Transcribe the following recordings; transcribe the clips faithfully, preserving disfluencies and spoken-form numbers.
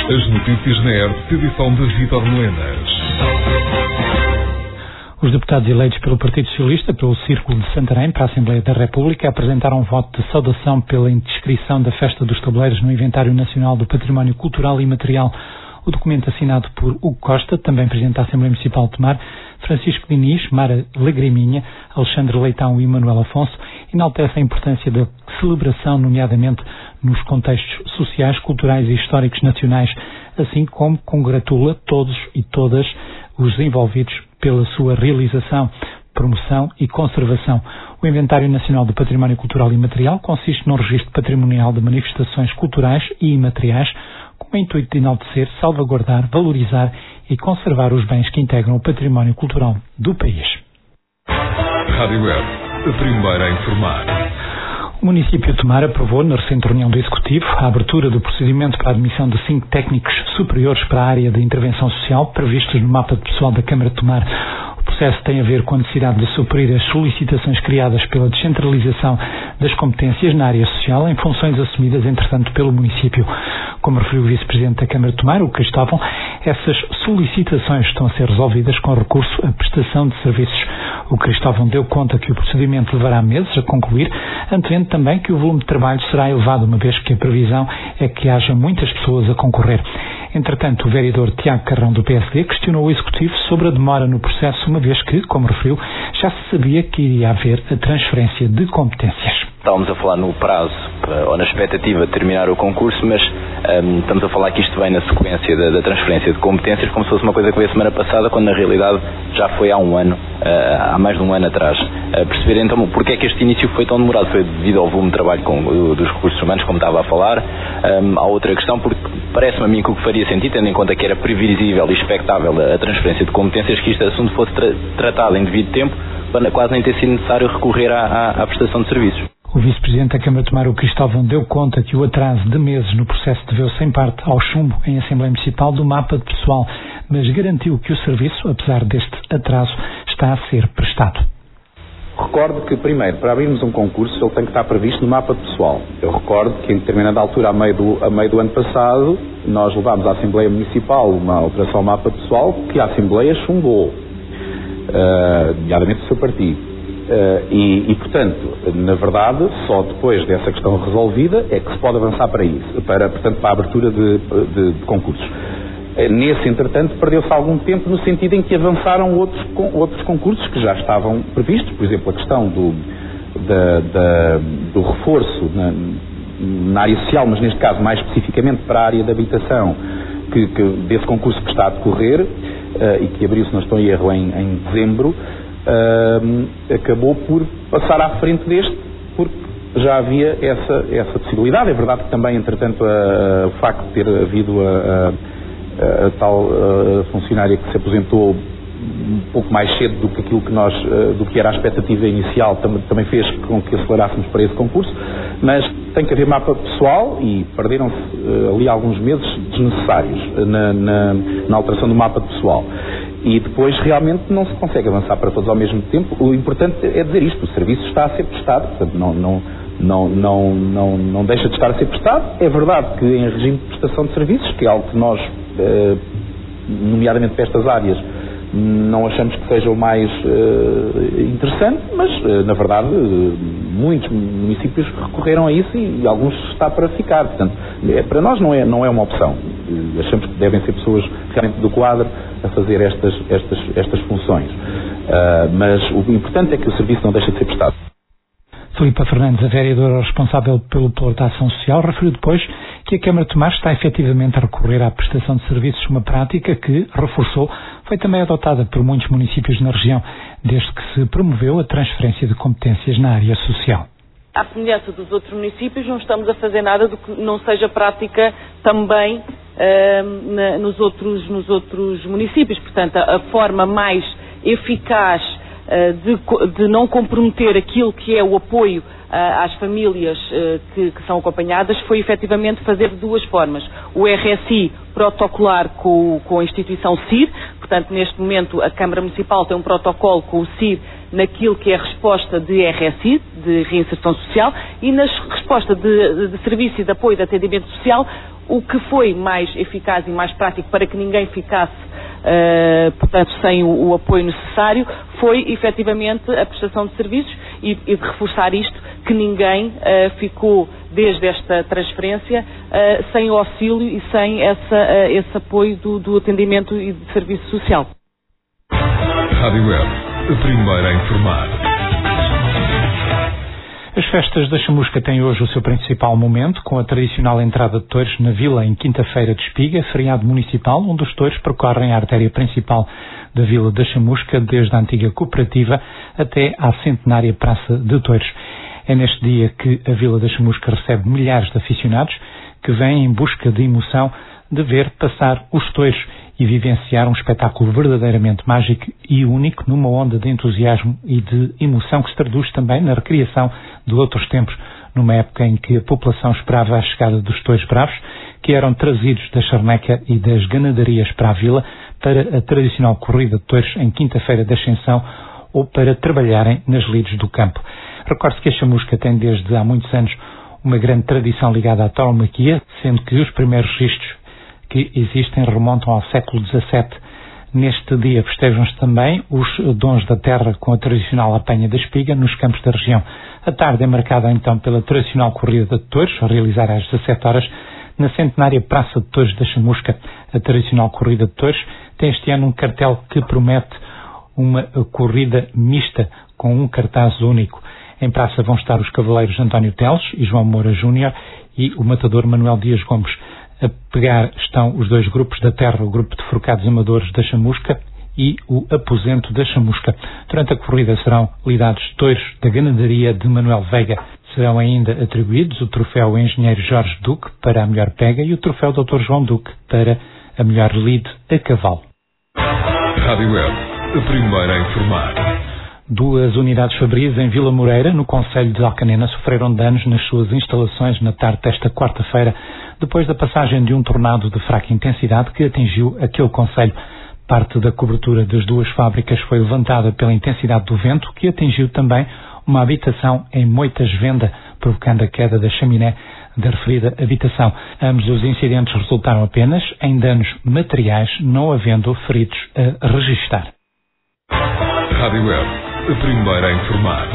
As notícias na R T P, edição de Vítor Melenas. Os deputados eleitos pelo Partido Socialista, pelo Círculo de Santarém, para a Assembleia da República, apresentaram um voto de saudação pela inscrição da Festa dos Tabuleiros no Inventário Nacional do Património Cultural e Material. O documento assinado por Hugo Costa, também Presidente da Assembleia Municipal de Tomar, Francisco Diniz, Mara Lagriminha, Alexandre Leitão e Manuel Afonso, enaltece a importância da celebração, nomeadamente nos contextos sociais, culturais e históricos nacionais, assim como congratula todos e todas os envolvidos pela sua realização, promoção e conservação. O Inventário Nacional do Património Cultural e Material consiste no registro patrimonial de manifestações culturais e imateriais, com o intuito de enaltecer, salvaguardar, valorizar e conservar os bens que integram o património cultural do país. Rádio Web, a primeira a informar. O município de Tomar aprovou, na recente reunião do Executivo, a abertura do procedimento para a admissão de cinco técnicos superiores para a área de intervenção social, previstos no mapa de pessoal da Câmara de Tomar. O processo tem a ver com a necessidade de suprir as solicitações criadas pela descentralização das competências na área social em funções assumidas, entretanto, pelo município. Como referiu o Vice-Presidente da Câmara de Tomar, o Cristóvão, essas solicitações estão a ser resolvidas com recurso à prestação de serviços. O Cristóvão deu conta que o procedimento levará meses a concluir, antevendo também que o volume de trabalho será elevado, uma vez que a previsão é que haja muitas pessoas a concorrer. Entretanto, o vereador Tiago Carrão, do P S D, questionou o Executivo sobre a demora no processo, uma vez que, como referiu, já se sabia que iria haver a transferência de competências. Estávamos a falar no prazo, ou na expectativa de terminar o concurso, mas um, estamos a falar que isto vem na sequência da, da transferência de competências, como se fosse uma coisa que veio a semana passada, quando na realidade já foi há um ano, uh, há mais de um ano atrás. Uh, perceber então porque é que este início foi tão demorado, foi devido ao volume de trabalho com, uh, dos recursos humanos, como estava a falar. Um, há outra questão, porque parece-me a mim que o que faria sentido, tendo em conta que era previsível e expectável a, a transferência de competências, que este assunto fosse tra- tratado em devido tempo, para quase nem ter sido necessário recorrer à, à, à prestação de serviços. O Vice-Presidente da Câmara de Tomar, o Cristóvão, deu conta que o atraso de meses no processo deveu-se em parte ao chumbo em Assembleia Municipal do mapa de pessoal, mas garantiu que o serviço, apesar deste atraso, está a ser prestado. Recordo que, primeiro, para abrirmos um concurso, ele tem que estar previsto no mapa de pessoal. Eu recordo que, em determinada altura, a meio do, a meio do ano passado, nós levámos à Assembleia Municipal uma operação mapa pessoal que a Assembleia chumbou, uh, nomeadamente o seu partido. Uh, e, e, portanto, na verdade, só depois dessa questão resolvida é que se pode avançar para isso, para, portanto, para a abertura de, de, de concursos. Uh, nesse, entretanto, perdeu-se algum tempo no sentido em que avançaram outros, com, outros concursos que já estavam previstos, por exemplo, a questão do, da, da, do reforço na, na área social, mas neste caso mais especificamente para a área da habitação, que, que, desse concurso que está a decorrer uh, e que abriu, se não estou em erro, em, em dezembro, Uh, acabou por passar à frente deste, porque já havia essa, essa possibilidade. É verdade que também, entretanto, a, a, o facto de ter havido a, a, a tal a funcionária que se aposentou um pouco mais cedo do que aquilo que nós, do que era a expectativa inicial, tam, também fez com que acelerássemos para esse concurso, mas tem que haver mapa pessoal e perderam-se uh, ali alguns meses desnecessários na, na, na alteração do mapa pessoal. E depois realmente não se consegue avançar para todos ao mesmo tempo. O importante é dizer isto, o serviço está a ser prestado, portanto não, não, não, não, não, não deixa de estar a ser prestado. É verdade que em regime de prestação de serviços, que é algo que nós, eh, nomeadamente para estas áreas, não achamos que seja o mais eh, interessante, mas eh, na verdade muitos municípios recorreram a isso e, e alguns está para ficar. Portanto, é, para nós não é, não é uma opção. Achamos que devem ser pessoas realmente do quadro a fazer estas, estas, estas funções. Uh, mas o importante é que o serviço não deixe de ser prestado. Filipa Fernandes, a vereadora responsável pelo Plano de Ação Social, referiu depois que a Câmara de Tomar está efetivamente a recorrer à prestação de serviços, uma prática que, reforçou, foi também adotada por muitos municípios na região, desde que se promoveu a transferência de competências na área social. À semelhança dos outros municípios, não estamos a fazer nada do que não seja prática também uh, na, nos, outros, nos outros municípios. Portanto, a, a forma mais eficaz uh, de, de não comprometer aquilo que é o apoio uh, às famílias uh, que, que são acompanhadas foi efetivamente fazer de duas formas. O R S I protocolar com, com a instituição C I R, portanto, neste momento a Câmara Municipal tem um protocolo com o C I R naquilo que é a resposta de R S I, de reinserção social, e na resposta de, de serviço e de apoio de atendimento social, O que foi mais eficaz e mais prático para que ninguém ficasse, uh, portanto, sem o, o apoio necessário, foi efetivamente a prestação de serviços e, e de reforçar isto, que ninguém uh, ficou, desde esta transferência, uh, sem o auxílio e sem essa, uh, esse apoio do, do atendimento e de serviço social. Rádio Web, a primeira a informar. As festas da Chamusca têm hoje o seu principal momento, com a tradicional entrada de touros na vila em quinta-feira de Espiga, feriado municipal, onde os touros percorrem a artéria principal da vila da Chamusca, desde a antiga cooperativa até à centenária Praça de Touros. É neste dia que a vila da Chamusca recebe milhares de aficionados que vêm em busca de emoção de ver passar os touros e vivenciar um espetáculo verdadeiramente mágico e único, numa onda de entusiasmo e de emoção que se traduz também na recriação de outros tempos, numa época em que a população esperava a chegada dos touros bravos, que eram trazidos da charneca e das ganadarias para a vila para a tradicional corrida de touros em quinta-feira da Ascensão ou para trabalharem nas lides do campo. Recorde-se que a Chamusca tem desde há muitos anos uma grande tradição ligada à tauromaquia, sendo que os primeiros registros que existem remontam ao século dezassete. Neste dia festejam-se também os dons da terra com a tradicional apanha da espiga nos campos da região. A tarde é marcada então pela tradicional corrida de touros, a realizar às dezassete horas, na centenária Praça de Touros da Chamusca. A tradicional corrida de touros tem este ano um cartel que promete uma corrida mista com um cartaz único. Em praça vão estar os cavaleiros António Teles e João Moura Júnior e o matador Manuel Dias Gomes. A pegar estão os dois grupos da terra, o grupo de forcados amadores da Chamusca e o aposento da Chamusca. Durante a corrida serão lidados touros da ganadaria de Manuel Veiga. Serão ainda atribuídos o troféu Engenheiro Jorge Duque para a melhor pega e o troféu doutor João Duque para a melhor lide a cavalo. Rádio Web, a primeira a informar. Duas unidades fabris em Vila Moreira, no concelho de Alcanena, sofreram danos nas suas instalações na tarde desta quarta-feira, depois da passagem de um tornado de fraca intensidade que atingiu aquele concelho. Parte da cobertura das duas fábricas foi levantada pela intensidade do vento, que atingiu também uma habitação em Moitas-Venda, provocando a queda da chaminé da referida habitação. Ambos os incidentes resultaram apenas em danos materiais, não havendo feridos a registar. Rádio Web, a primeira a informar.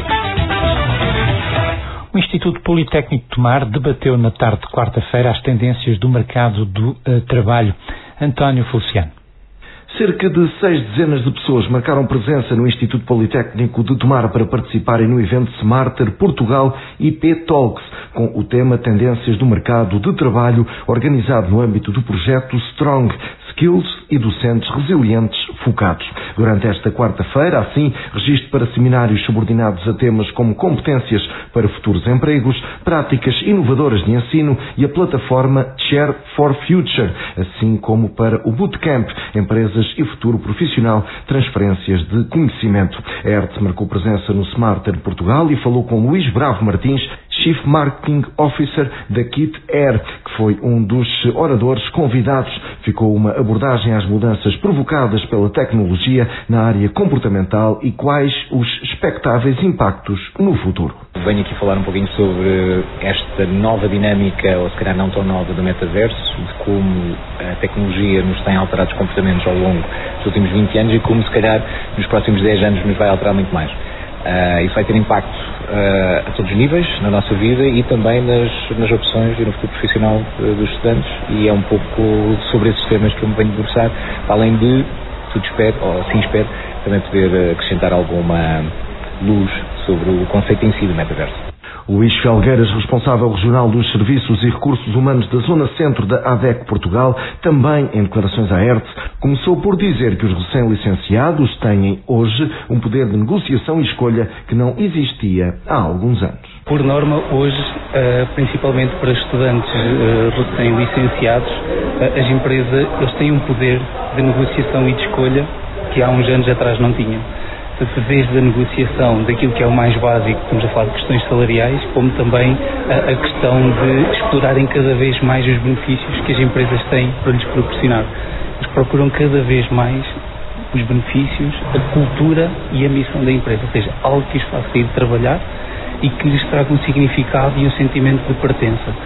O Instituto Politécnico de Tomar debateu na tarde de quarta-feira as tendências do mercado do uh, trabalho. António Feliciano. Cerca de seis dezenas de pessoas marcaram presença no Instituto Politécnico de Tomar para participarem no evento Smarter Portugal I P Talks, com o tema Tendências do Mercado de Trabalho, organizado no âmbito do projeto Strong Skills e Docentes Resilientes Focados. Durante esta quarta-feira, assim, registro para seminários subordinados a temas como competências para futuros empregos, práticas inovadoras de ensino e a plataforma Share for Future, assim como para o Bootcamp, Empresas e Futuro Profissional, Transferências de Conhecimento. A E R T marcou presença no Smarter Portugal e falou com Luís Bravo Martins, Chief Marketing Officer da Kit Air, que foi um dos oradores convidados. Ficou uma abordagem às mudanças provocadas pela tecnologia na área comportamental e quais os expectáveis impactos no futuro. Venho aqui falar um pouquinho sobre esta nova dinâmica, ou se calhar não tão nova, do metaverso, de como a tecnologia nos tem alterado os comportamentos ao longo dos últimos vinte anos e como, se calhar, nos próximos dez anos nos vai alterar muito mais. Uh, isso vai ter impacto uh, a todos os níveis na nossa vida e também nas, nas opções e no futuro profissional uh, dos estudantes, e é um pouco sobre esses temas que eu me venho debruçar, além de, tudo espero, ou assim espero, também poder acrescentar alguma luz sobre o conceito em si do metaverso. Luís Felgueiras, responsável regional dos Serviços e Recursos Humanos da Zona Centro da A D E C Portugal, também em declarações à E R T, começou por dizer que os recém-licenciados têm hoje um poder de negociação e escolha que não existia há alguns anos. Por norma, hoje, principalmente para estudantes recém-licenciados, as empresas eles têm um poder de negociação e de escolha que há uns anos atrás não tinham. Desde a negociação daquilo que é o mais básico, estamos a falar de questões salariais, como também a, a questão de explorarem cada vez mais os benefícios que as empresas têm para lhes proporcionar. Eles procuram cada vez mais os benefícios, a cultura e a missão da empresa, ou seja, algo que os faça ir trabalhar e que lhes traga um significado e um sentimento de pertença.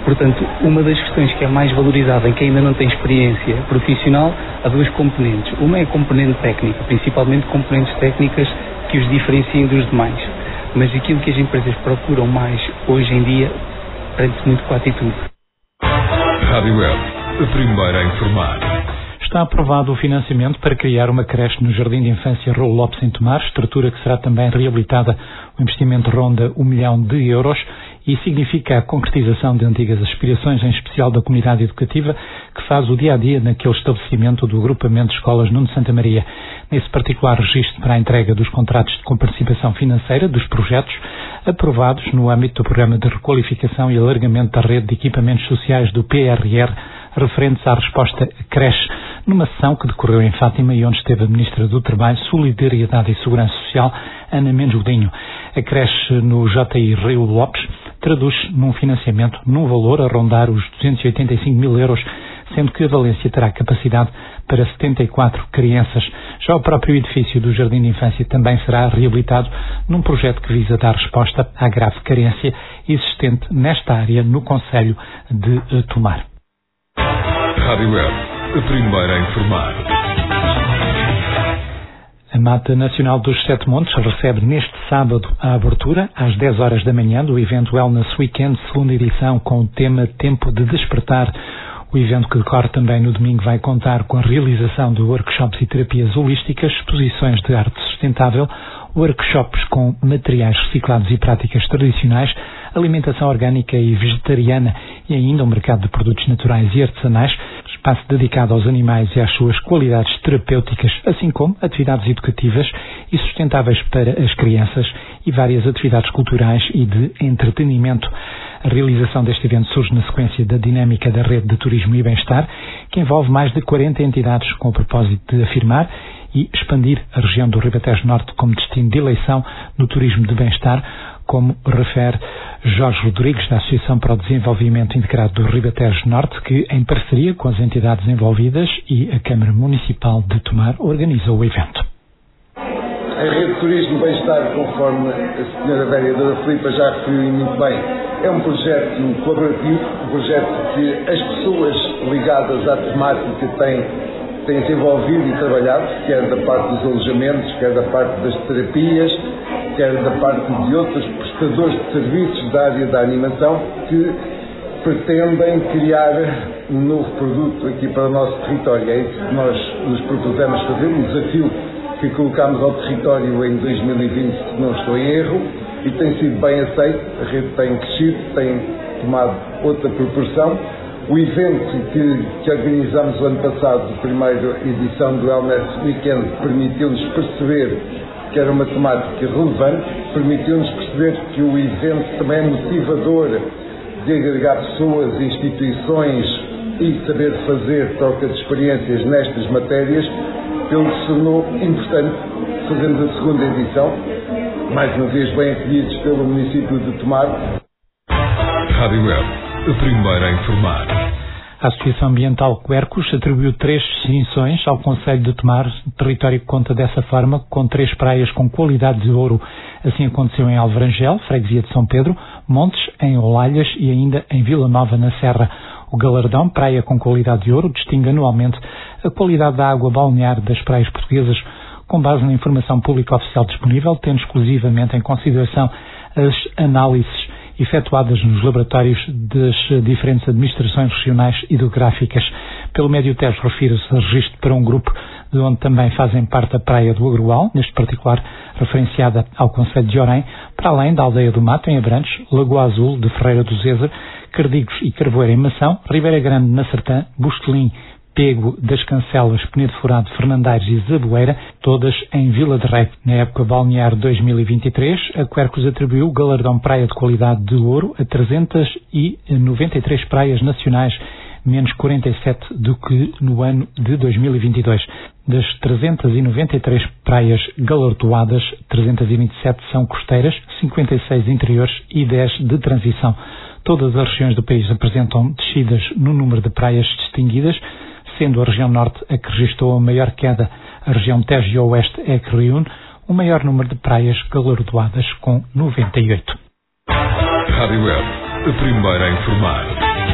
Portanto, uma das questões que é mais valorizada em quem ainda não tem experiência profissional, há duas componentes. Uma é a componente técnica, principalmente componentes técnicas que os diferenciem dos demais. Mas aquilo que as empresas procuram mais hoje em dia prende-se muito com a atitude. Rádio Web, a primeira a informar. Está aprovado o financiamento para criar uma creche no Jardim de Infância Raul Lopes em Tomar, estrutura que será também reabilitada. O investimento ronda um milhão de euros e significa a concretização de antigas aspirações, em especial da comunidade educativa, que faz o dia-a-dia naquele estabelecimento do agrupamento de escolas Nuno Santa Maria. Nesse particular registro para a entrega dos contratos de comparticipação financeira dos projetos aprovados no âmbito do Programa de Requalificação e Alargamento da Rede de Equipamentos Sociais do P R R, referentes à resposta creche, numa sessão que decorreu em Fátima e onde esteve a Ministra do Trabalho, Solidariedade e Segurança Social, Ana Mendes Godinho. A creche no J I Rio Lopes traduz num financiamento num valor a rondar os duzentos e oitenta e cinco mil euros, sendo que a Valência terá capacidade para setenta e quatro crianças. Já o próprio edifício do Jardim de Infância também será reabilitado num projeto que visa dar resposta à grave carência existente nesta área no concelho de Tomar. Rádio Web, a primeira a informar. A Mata Nacional dos Sete Montes recebe neste sábado a abertura, às dez horas da manhã, do evento Wellness Weekend, segunda edição, com o tema Tempo de Despertar. O evento, que decorre também no domingo, vai contar com a realização de workshops e terapias holísticas, exposições de arte sustentável, workshops com materiais reciclados e práticas tradicionais, alimentação orgânica e vegetariana e ainda um mercado de produtos naturais e artesanais, espaço dedicado aos animais e às suas qualidades terapêuticas, assim como atividades educativas e sustentáveis para as crianças e várias atividades culturais e de entretenimento. A realização deste evento surge na sequência da dinâmica da Rede de Turismo e Bem-Estar, que envolve mais de quarenta entidades com o propósito de afirmar e expandir a região do Ribatejo Norte como destino de eleição no turismo de bem-estar, como refere Jorge Rodrigues, da Associação para o Desenvolvimento Integrado do Ribatejo Norte, que, em parceria com as entidades envolvidas e a Câmara Municipal de Tomar, organizou o evento. A Rede de Turismo e Bem-Estar, conforme a senhora vereadora Filipa já referiu muito bem, é um projeto colaborativo, um projeto que as pessoas ligadas à temática têm, têm se envolvido e trabalhado, quer da parte dos alojamentos, quer da parte das terapias, quer da parte de outros prestadores de serviços da área da animação, que pretendem criar um novo produto aqui para o nosso território. É isso que nós nos propusemos fazer, um desafio que colocámos ao território em dois mil e vinte, se não estou em erro, e tem sido bem aceito. A rede tem crescido, tem tomado outra proporção. O evento que, que organizámos o ano passado, a primeira edição do Wellness Weekend, permitiu-nos perceber que era uma temática relevante, permitiu-nos perceber que o evento também é motivador de agregar pessoas, instituições e saber fazer troca de experiências nestas matérias, pelo que se tornou importante fazermos a segunda edição, mais uma vez bem acolhidos pelo município de Tomar. Rádio Web, a primeira a informar. A Associação Ambiental Quercus atribuiu três distinções ao Concelho de Tomar, território que conta dessa forma, com três praias com qualidade de ouro. Assim aconteceu em Alverangel, freguesia de São Pedro, Montes, em Olalhas e ainda em Vila Nova, na Serra. O galardão, praia com qualidade de ouro, distingue anualmente a qualidade da água balnear das praias portuguesas, com base na informação pública oficial disponível, tendo exclusivamente em consideração as análises efetuadas nos laboratórios das diferentes administrações regionais hidrográficas. Pelo Médio Tejo refere-se a registro para um grupo de onde também fazem parte a praia do Agrual, neste particular referenciada ao concelho de Orém, para além da Aldeia do Mato, em Abrantes, Lagoa Azul, de Ferreira do Zezer, Cardigos e Carvoeira, em Mação, Ribeira Grande, na Sertã, Bustelim, Pego das Cancelas, Penedo Furado, Fernandaires e Zaboeira, todas em Vila de Rei. Na época balnear dois mil e vinte e três, a Quercus atribuiu o galardão Praia de Qualidade de Ouro a trezentas e noventa e três praias nacionais, menos quarenta e sete do que no ano de dois mil e vinte e dois. Das trezentas e noventa e três praias galardoadas, trezentas e vinte e sete são costeiras, cinquenta e seis interiores e dez de transição. Todas as regiões do país apresentam descidas no número de praias distinguidas, sendo a região norte a que registrou a maior queda. A região Tejo e Oeste é a que reúne o maior número de praias galardoadas, com noventa e oito. Rádio Web, a primeira a informar.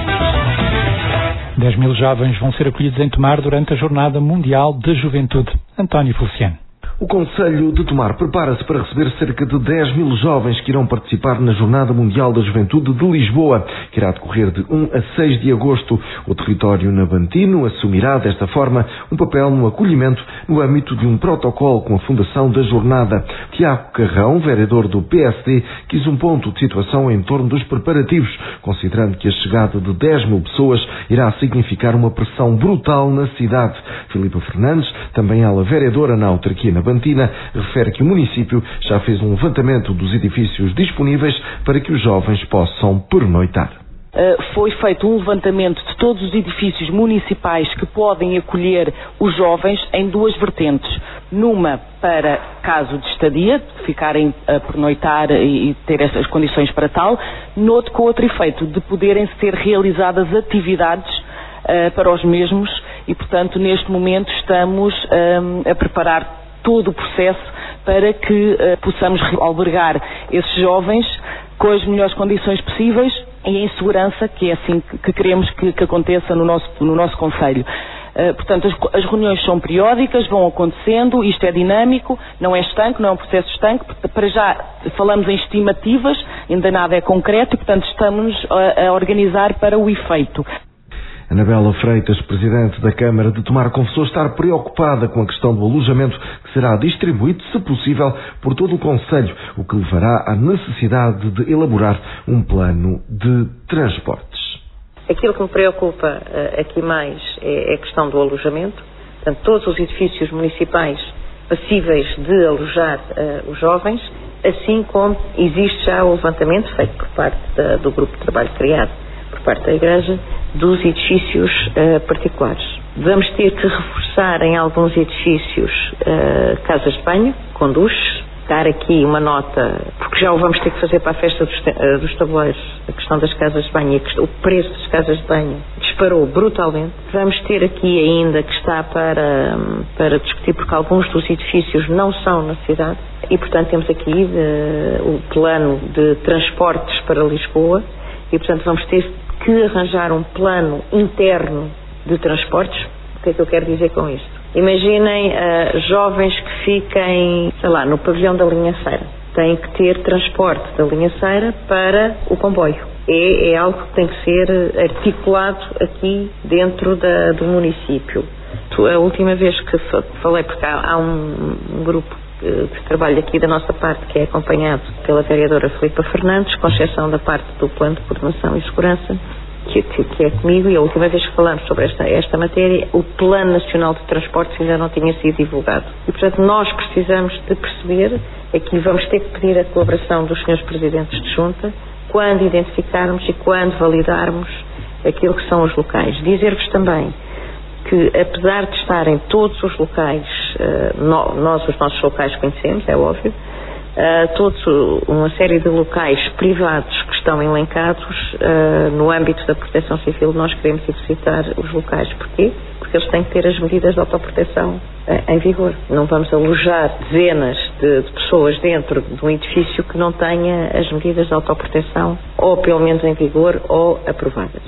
dez mil jovens vão ser acolhidos em Tomar durante a Jornada Mundial de Juventude. António Feliciano. O Concelho de Tomar prepara-se para receber cerca de dez mil jovens que irão participar na Jornada Mundial da Juventude de Lisboa, que irá decorrer de um a seis de agosto. O território navantino assumirá, desta forma, um papel no acolhimento no âmbito de um protocolo com a fundação da jornada. Tiago Carrão, vereador do P S D, quis um ponto de situação em torno dos preparativos, considerando que a chegada de dez mil pessoas irá significar uma pressão brutal na cidade. Filipa Fernandes, também ela vereadora na autarquia navantina, refere que o município já fez um levantamento dos edifícios disponíveis para que os jovens possam pernoitar. Uh, foi feito um levantamento de todos os edifícios municipais que podem acolher os jovens em duas vertentes. Numa para caso de estadia, ficarem a pernoitar e ter essas condições para tal. Noutro com outro efeito, de poderem ser realizadas atividades uh, para os mesmos e, portanto, neste momento estamos um, a preparar todo o processo para que uh, possamos albergar esses jovens com as melhores condições possíveis e em segurança, que é assim que, que queremos que, que aconteça no nosso, no nosso concelho. Uh, portanto, as, as reuniões são periódicas, vão acontecendo, isto é dinâmico, não é estanque, não é um processo estanque, para já falamos em estimativas, ainda nada é concreto e, portanto, estamos a, a organizar para o efeito. Anabela Freitas, presidente da Câmara de Tomar, confessou estar preocupada com a questão do alojamento que será distribuído, se possível, por todo o concelho, o que levará à necessidade de elaborar um plano de transportes. Aquilo que me preocupa uh, aqui mais é a questão do alojamento. Portanto, todos os edifícios municipais passíveis de alojar uh, os jovens, assim como existe já o levantamento feito por parte da, do grupo de trabalho criado por parte da Igreja, dos edifícios uh, particulares. Vamos ter que reforçar em alguns edifícios uh, casas de banho, com duches, dar aqui uma nota, porque já o vamos ter que fazer para a festa dos, uh, dos tabuleiros, a questão das casas de banho, o preço das casas de banho disparou brutalmente. Vamos ter aqui ainda que está para, para discutir, porque alguns dos edifícios não são na cidade, e portanto temos aqui uh, o plano de transportes para Lisboa, e portanto vamos ter que arranjar um plano interno de transportes. O que é que eu quero dizer com isto? Imaginem uh, jovens que fiquem, sei lá, no pavilhão da Linhaceira. Têm que ter transporte da Linhaceira para o comboio. É, é algo que tem que ser articulado aqui dentro da, do município. A última vez que falei, porque há, há um, um grupo de trabalho aqui da nossa parte, que é acompanhado pela vereadora Filipa Fernandes, com exceção da parte do plano de coordenação e segurança, que, que, que é comigo, e a última vez que falamos sobre esta, esta matéria, o Plano Nacional de Transportes ainda não tinha sido divulgado. E, portanto, nós precisamos de perceber, aqui vamos ter que pedir a colaboração dos senhores Presidentes de Junta, quando identificarmos e quando validarmos aquilo que são os locais. Dizer-vos também que, apesar de estarem todos os locais, uh, no, nós os nossos locais conhecemos, é óbvio, uh, todos, uma série de locais privados que estão elencados uh, no âmbito da proteção civil, nós queremos ir visitar os locais. Porquê? Porque eles têm que ter as medidas de autoproteção uh, em vigor. Não vamos alojar dezenas de, de pessoas dentro de um edifício que não tenha as medidas de autoproteção ou pelo menos em vigor ou aprovadas.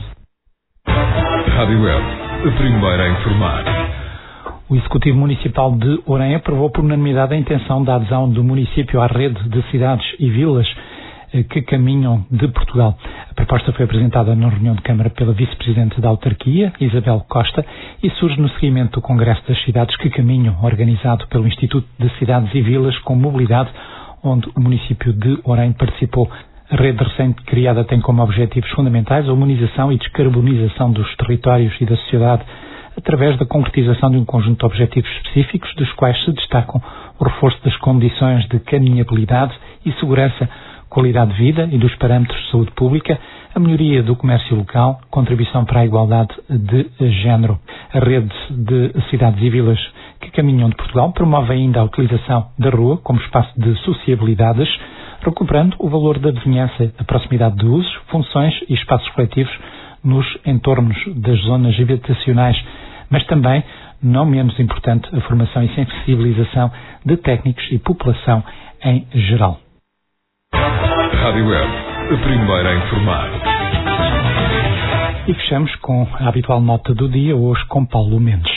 Rádio Web, a primeira a informar. O Executivo Municipal de Orem aprovou por unanimidade a intenção da adesão do município à rede de cidades e vilas que caminham de Portugal. A proposta foi apresentada na reunião de Câmara pela Vice-Presidente da Autarquia, Isabel Costa, e surge no seguimento do Congresso das Cidades que Caminham, organizado pelo Instituto de Cidades e Vilas com Mobilidade, onde o município de Orem participou. A rede recente criada tem como objetivos fundamentais a humanização e descarbonização dos territórios e da sociedade, através da concretização de um conjunto de objetivos específicos, dos quais se destacam o reforço das condições de caminhabilidade e segurança, qualidade de vida e dos parâmetros de saúde pública, a melhoria do comércio local, contribuição para a igualdade de género. A rede de cidades e vilas que caminham de Portugal promove ainda a utilização da rua como espaço de sociabilidades, recuperando o valor da vizinhança, a proximidade de usos, funções e espaços coletivos nos entornos das zonas habitacionais, mas também, não menos importante, a formação e sensibilização de técnicos e população em geral. Rádio Web, a primeira a informar. E fechamos com a habitual nota do dia, hoje com Paulo Mendes.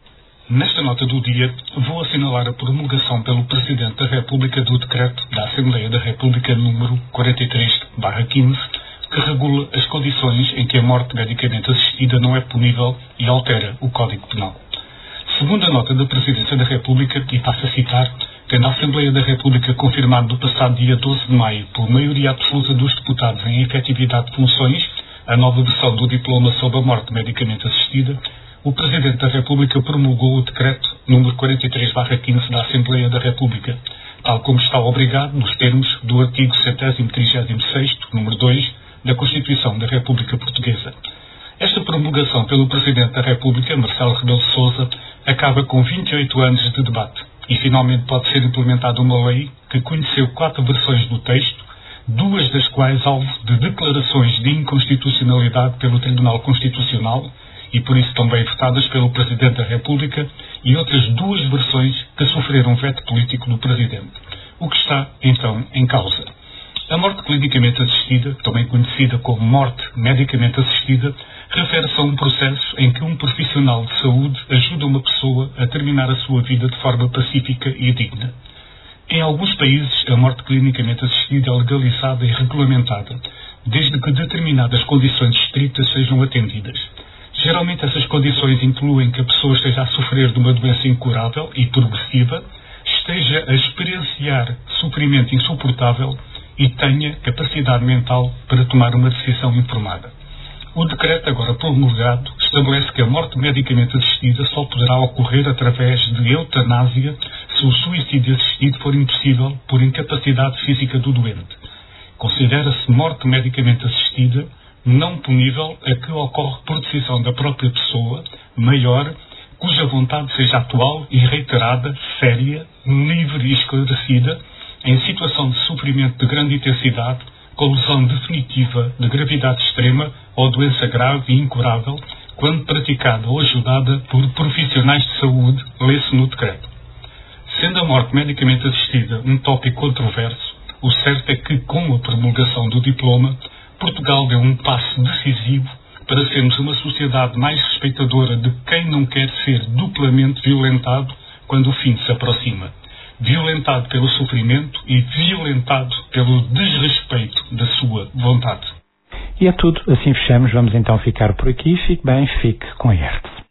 Nesta nota do dia, vou assinalar a promulgação pelo Presidente da República do Decreto da Assembleia da República número quarenta e três barra quinze, que regula as condições em que a morte medicamente assistida não é punível e altera o Código Penal. Segundo a nota da Presidência da República, e passo a citar, tendo a Assembleia da República confirmado no passado dia doze de maio, por maioria absoluta dos deputados em efetividade de funções, a nova versão do diploma sobre a morte medicamente assistida, o Presidente da República promulgou o Decreto número quarenta e três barra quinze da Assembleia da República, tal como está obrigado nos termos do artigo centésimo trigésimo sexto, número dois, da Constituição da República Portuguesa. Esta promulgação pelo Presidente da República, Marcelo Rebelo de Sousa, acaba com vinte e oito anos de debate e finalmente pode ser implementada uma lei que conheceu quatro versões do texto, duas das quais alvo de declarações de inconstitucionalidade pelo Tribunal Constitucional e por isso também votadas pelo Presidente da República, e outras duas versões que sofreram veto político do Presidente. O que está, então, em causa? A morte clinicamente assistida, também conhecida como morte medicamente assistida, refere-se a um processo em que um profissional de saúde ajuda uma pessoa a terminar a sua vida de forma pacífica e digna. Em alguns países, a morte clinicamente assistida é legalizada e regulamentada, desde que determinadas condições estritas sejam atendidas. Geralmente essas condições incluem que a pessoa esteja a sofrer de uma doença incurável e progressiva, esteja a experienciar sofrimento insuportável e tenha capacidade mental para tomar uma decisão informada. O decreto, agora promulgado, estabelece que a morte medicamente assistida só poderá ocorrer através de eutanásia se o suicídio assistido for impossível por incapacidade física do doente. Considera-se morte medicamente assistida não punível a que ocorre por decisão da própria pessoa, maior, cuja vontade seja atual e reiterada, séria, livre e esclarecida, em situação de sofrimento de grande intensidade, com lesão definitiva de gravidade extrema ou doença grave e incurável, quando praticada ou ajudada por profissionais de saúde, lê-se no decreto. Sendo a morte medicamente assistida um tópico controverso, o certo é que, com a promulgação do diploma, Portugal deu um passo decisivo para sermos uma sociedade mais respeitadora de quem não quer ser duplamente violentado quando o fim se aproxima. Violentado pelo sofrimento e violentado pelo desrespeito da sua vontade. E é tudo, assim fechamos, vamos então ficar por aqui. Fique bem, fique com a I E R T.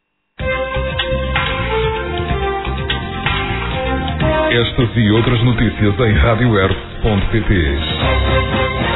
Estas e outras notícias em rádio r ponto pt.